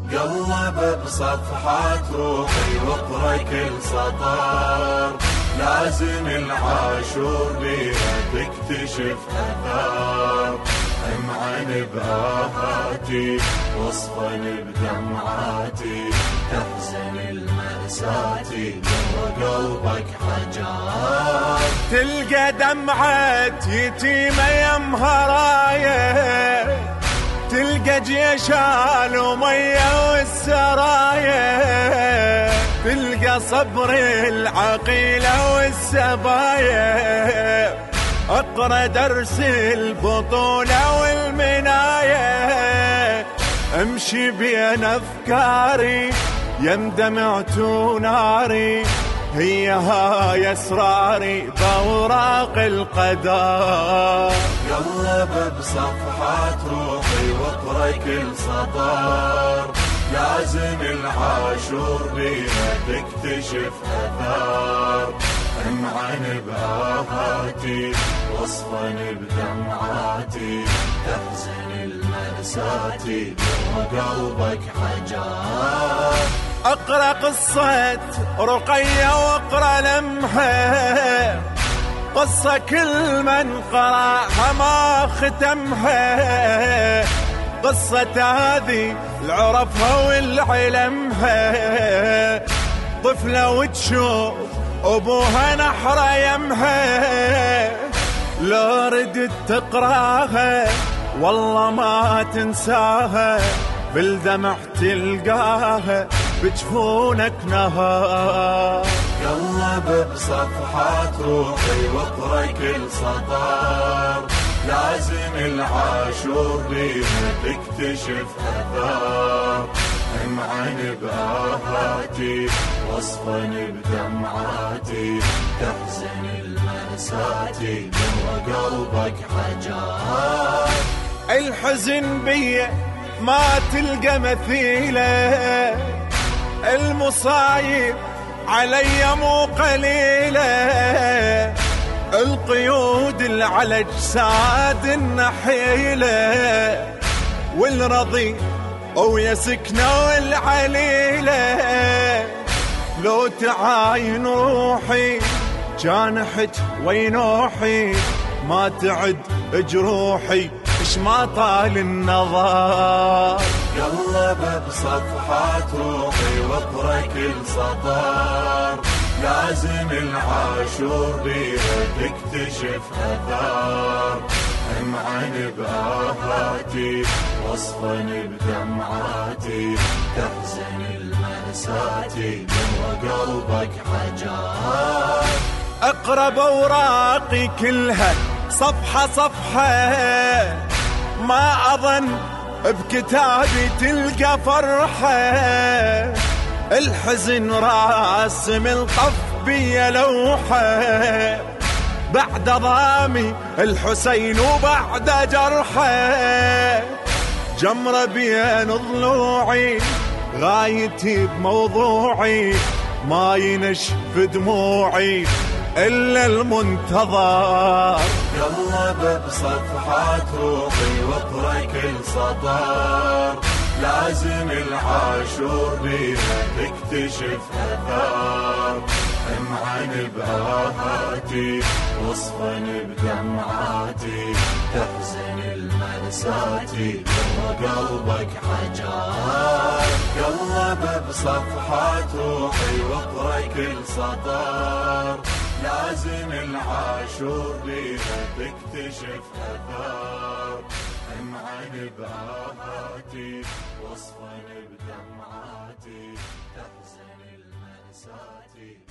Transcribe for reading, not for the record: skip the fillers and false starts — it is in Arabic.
قلب بصفحات روحي واقرا كل سطر، لازم العاشور بيها تكتشف اثار. امعن بآهاتي واصفن بدمعاتي، تحزن المأساتي جوا قلبك حجار. تلقى دمعة يتيمة يمها راية، تلقى جيش ومية والسرايا، تلقى صبر العقيلة والسبايا، اقرأ درس البطولة والمناية. امشي بين افكاري يندمعت ناري، هي هاي اسراري بأوراق القدر. قلب بصفحات روحي واقرا كل سطر، لازم العاشور بيها تكتشف اثار. امعن بآهاتي واصفن بدمعاتي، تحزن المأساتي جوا قلبك حجار. اقرأ قصة رقية واقرأ لمحة، قصة كل من قرأها ما ختمها، قصة هذه العرفها والعلمها. طفلة وتشوف أبوها نحر يمها، لو ردت تقراها والله ما تنساها، بالدمع تلقاها بجفونك نهار. قلب بصفحات روحي واقرا كل سطر، لازم العاشور بيها تكتشف اثار. امعن بآهاتي واصفن بدمعاتي، تحزن المأساتي جوا قلبك حجار. الحزن بي ما تلقى مثيله، المصايب علي مو قليله، القيود اللي على اجساد النحيله، والرضي ويا سكنه والعليله. لو تعاين روحي جانحت وينوحي، ما تعد جروحي اش ما طال النظر. قلب بصفحات روحي واقرا كل سطر، لازم العاشور بيها تكتشف اثار. امعن بآهاتي واصفن بدمعاتي، تحزن المأساتي جوا قلبك حجار. اقرأ اوراقي كلها صفحة صفحة، ما اظن بكتابي تلقى فرحة. الحزن راسم الطف بي لوحة، بعد ضامي الحسين وبعد جرحه. جمرة بين ضلوعي غايتي بموضوعي، ما ينشف دموعي إلا المنتظر. قلب بصفحات روحي واقرا كل سطر، لازم العاشور بيها تكتشف اثار. امعن بآهاتي واصفن بدمعاتي، تحزن المأساتي جوا قلبك حجار. قلب بصفحات روحي واقرا كل سطر، لازم العاشور بيها تكتشف اثار. امعن بآهاتي واصفن بدمعاتي، تحزن المأساتي